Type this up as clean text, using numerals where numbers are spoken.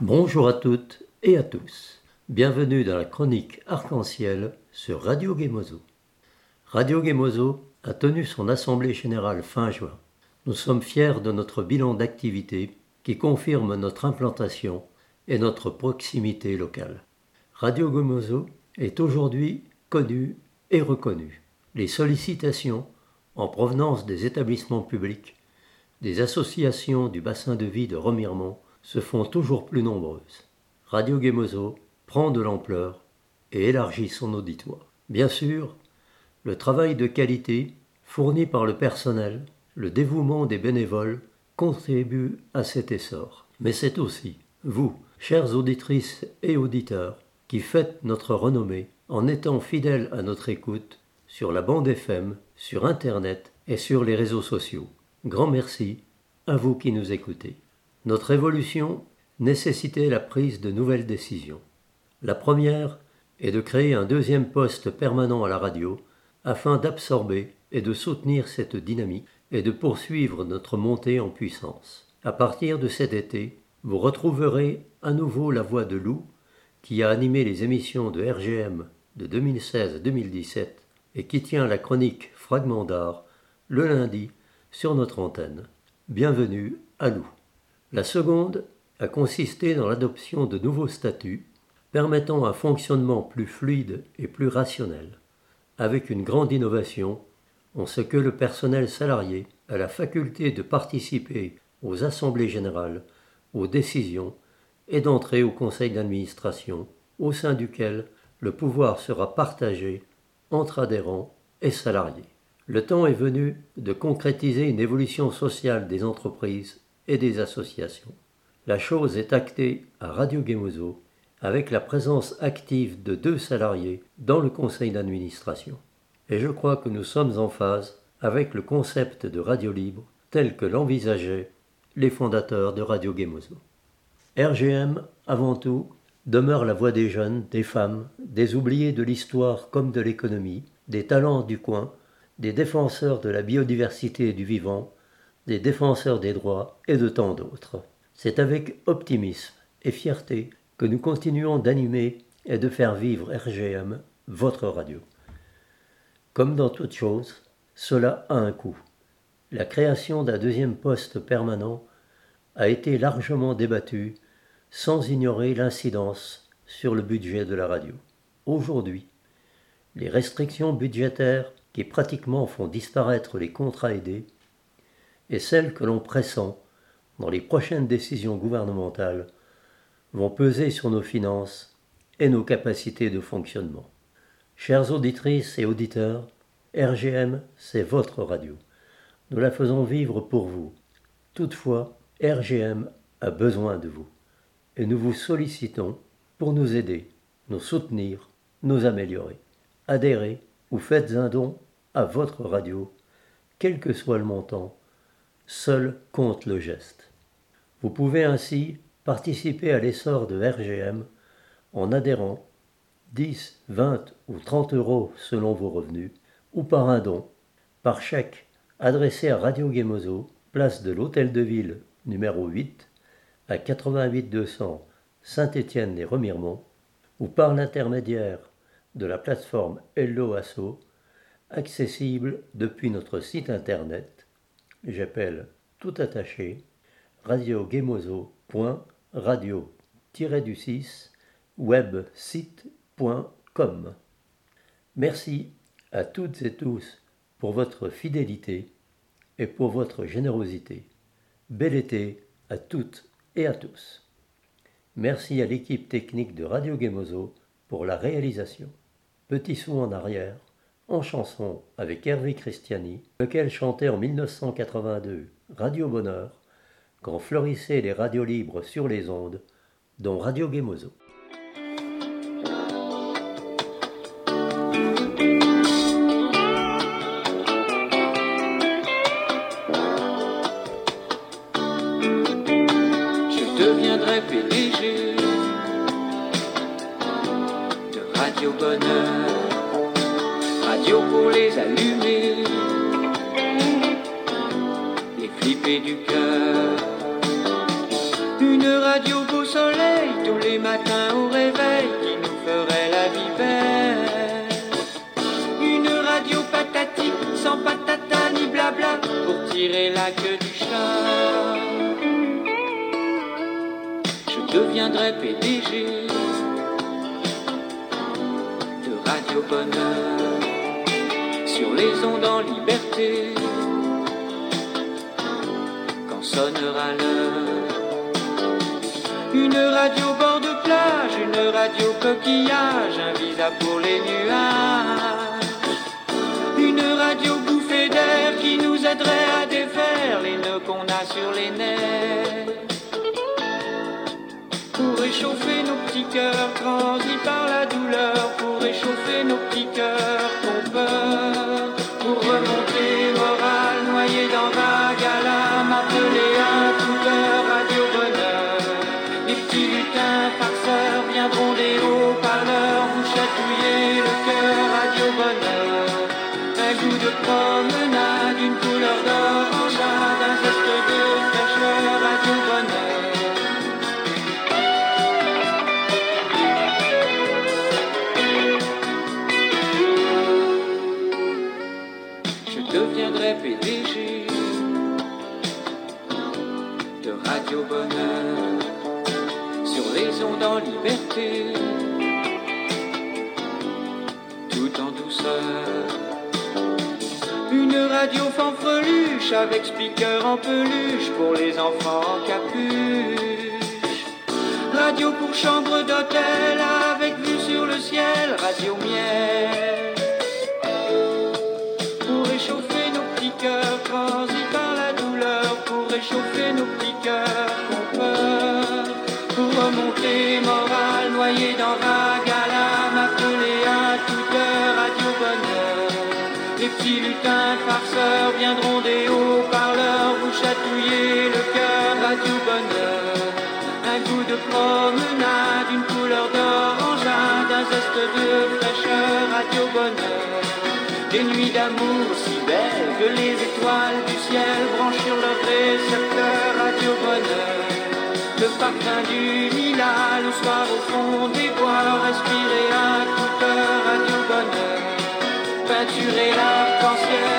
Bonjour à toutes et à tous. Bienvenue dans la chronique Arc-en-Ciel sur Radio Gemozo. Radio Gemozo a tenu son assemblée générale fin juin. Nous sommes fiers de notre bilan d'activité qui confirme notre implantation et notre proximité locale. Radio Gemozo est aujourd'hui connue et reconnue. Les sollicitations en provenance des établissements publics, des associations du bassin de vie de Remiremont se font toujours plus nombreuses. Radio Gemozo prend de l'ampleur et élargit son auditoire. Bien sûr, le travail de qualité fourni par le personnel, le dévouement des bénévoles contribuent à cet essor. Mais c'est aussi vous, chères auditrices et auditeurs, qui faites notre renommée en étant fidèles à notre écoute sur la bande FM, sur Internet et sur les réseaux sociaux. Grand merci à vous qui nous écoutez. Notre évolution nécessitait la prise de nouvelles décisions. La première est de créer un deuxième poste permanent à la radio afin d'absorber et de soutenir cette dynamique et de poursuivre notre montée en puissance. À partir de cet été, vous retrouverez à nouveau la voix de Lou qui a animé les émissions de RGM de 2016 à 2017 et qui tient la chronique Fragment d'art le lundi sur notre antenne. Bienvenue à Lou. La seconde a consisté dans l'adoption de nouveaux statuts permettant un fonctionnement plus fluide et plus rationnel, avec une grande innovation en ce que le personnel salarié a la faculté de participer aux assemblées générales, aux décisions et d'entrer au conseil d'administration, au sein duquel le pouvoir sera partagé entre adhérents et salariés. Le temps est venu de concrétiser une évolution sociale des entreprises et des associations. La chose est actée à Radio Gemozo avec la présence active de 2 salariés dans le conseil d'administration. Et je crois que nous sommes en phase avec le concept de radio libre tel que l'envisageaient les fondateurs de Radio Gemozo. RGM, avant tout, demeure la voix des jeunes, des femmes, des oubliés de l'histoire comme de l'économie, des talents du coin, des défenseurs de la biodiversité et du vivant, des défenseurs des droits et de tant d'autres. C'est avec optimisme et fierté que nous continuons d'animer et de faire vivre RGM, votre radio. Comme dans toute chose, cela a un coût. La création d'un deuxième poste permanent a été largement débattue sans ignorer l'incidence sur le budget de la radio. Aujourd'hui, les restrictions budgétaires qui pratiquement font disparaître les contrats aidés et celles que l'on pressent dans les prochaines décisions gouvernementales vont peser sur nos finances et nos capacités de fonctionnement. Chères auditrices et auditeurs, RGM, c'est votre radio. Nous la faisons vivre pour vous. Toutefois, RGM a besoin de vous. Et nous vous sollicitons pour nous aider, nous soutenir, nous améliorer. Adhérez ou faites un don à votre radio, quel que soit le montant. Seul compte le geste. Vous pouvez ainsi participer à l'essor de RGM en adhérant 10, 20 ou 30 € selon vos revenus ou par un don, par chèque adressé à Radio Gemozo, place de l'Hôtel de Ville numéro 8 à 88 200 Saint-Étienne-les-Remiremont ou par l'intermédiaire de la plateforme Hello Asso accessible depuis notre site internet. J'appelle tout attaché radiogemozo.radio-website.com. Merci à toutes et tous pour votre fidélité et pour votre générosité. Bel été à toutes et à tous. Merci à l'équipe technique de Radio Gemozo pour la réalisation. Petit son en arrière, en chanson avec Hervé Christiani, lequel chantait en 1982 Radio Bonheur, quand fleurissaient les radios libres sur les ondes, dont Radio Gemozo. Je deviendrai PDG de Radio Bonheur, radio pour les allumés, les flipper du cœur. Une radio beau soleil a que du charme. Je deviendrai PDG de Radio Bonheur, sur les ondes en liberté, quand sonnera l'heure. Une radio bord de plage, une radio coquillage, un visa pour les nuages. Une radio bouffée d'air qui nous aiderait à défaire les nœuds qu'on a sur les nerfs. Pour réchauffer nos petits cœurs transis par la douleur, pour réchauffer nos petits cœurs qu'on peur, pour remonter moral noyé dans vague à l'âme, appeler à toute heure Radio Bonheur. Les petits lutins farceurs viendront des haut-parleurs vous chatouiller le cœur Radio Bonheur. Un goût de promenade, une couleur d'orangeade, un zeste de fraîcheur Radio Bonheur. Je deviendrai PDG de Radio Bonheur, sur les ondes en liberté, tout en douceur. Une radio fanfreluche avec speaker en peluche pour les enfants en capuche. Radio pour chambre d'hôtel avec vue sur le ciel, radio miel. Pour réchauffer nos petits cœurs transis par la douleur, pour réchauffer nos petits cœurs qu'on peur, pour remonter moral noyé dans vague à l'âme, appelé à toute heure Radio Bonheur. Les petits lutins farceurs viendront des haut-parleurs vous chatouiller le cœur Radio Bonheur. Un goût de promenade, une couleur d'orangeade, un zeste de fraîcheur Radio Bonheur. Des nuits d'amour si belles que les étoiles du ciel branchent sur leur récepteur Radio Bonheur. Le parfum du lilas, le soir au fond des bois, respirer à toute heure Radio Bonheur. Peinturer l'arc-en-ciel